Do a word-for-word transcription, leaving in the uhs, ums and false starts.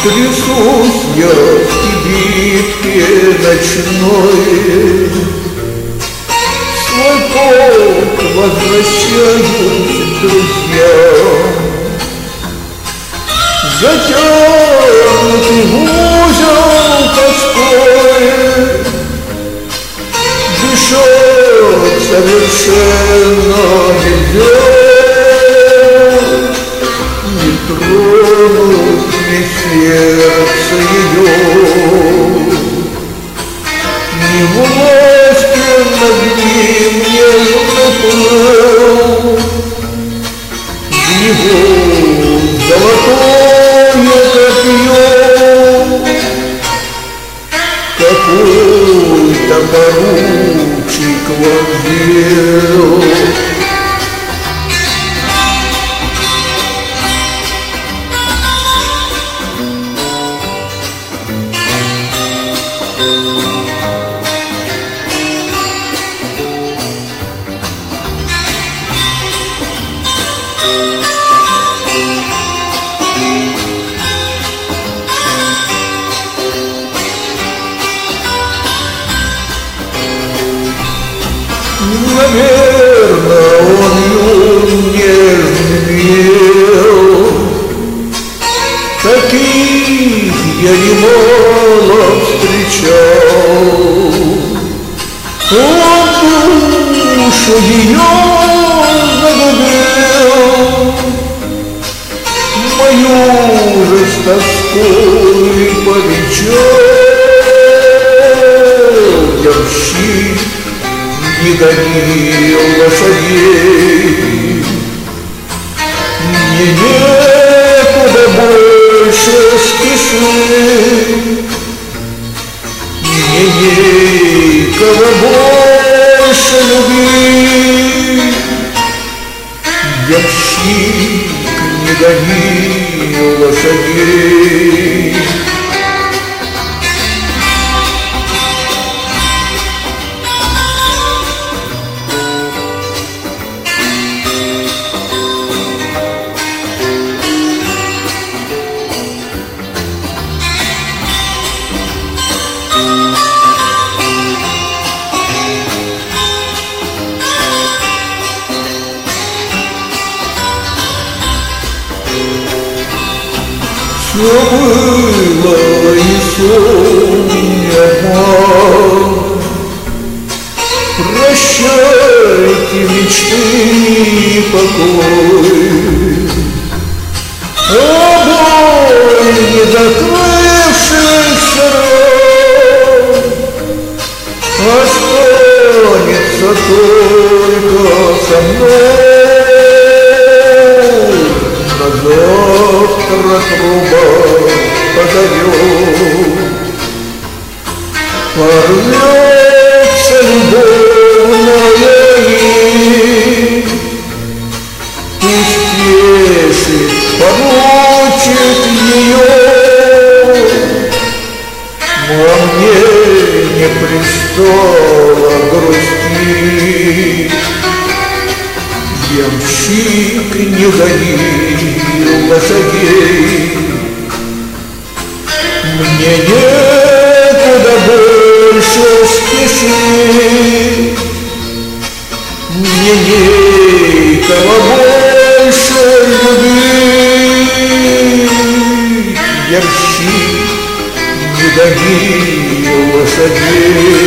Трясусь я в кибитке ночной, свой полк возвращаюсь к друзьям. Затянутый в узел тоской, дышать совершенно нельзя. Не тронут мне сердце ее, не властен над ним нежный пыл. В него золотое копье какой-то поручик вонзил. Наверное, он юн нежный, таких я немало встречал. Он душу ее загубил, мою же с тоской повечал. Ямщик не гонил лошадей, мне некуда больше спешить, мне некого больше любить. Ямщик не гонил лошадей. Все было и сон, и обман. Прощайте мечты и покой, обои не закрывшихся ран. Останется только со мной на завтра труба позовет. Порвется любовная нить, пусть тешит, поручит ее. А мне не пристало грустить. Ямщик не гонил лошадей, мне некуда больше спешить, мне некого больше любить. Ямщик не гонил лошадей.